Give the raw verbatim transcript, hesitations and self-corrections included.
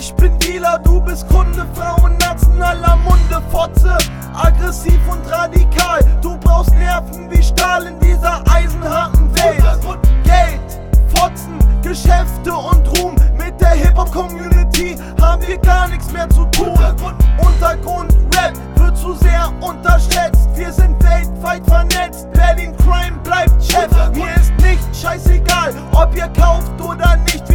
Ich bin Dealer, du bist Kunde, Frauen natzen aller Munde, Fotze, aggressiv und radikal. Du brauchst Nerven wie Stahl in dieser eisenharten Welt. Geld, Fotzen, Geschäfte und Ruhm. Mit der Hip-Hop-Community haben wir gar nichts mehr zu tun. Untergrund, Rap wird zu sehr unterschätzt. Wir sind weltweit vernetzt, Berlin Crime bleibt Chef. Mir ist nicht scheißegal, ob ihr kauft oder nicht.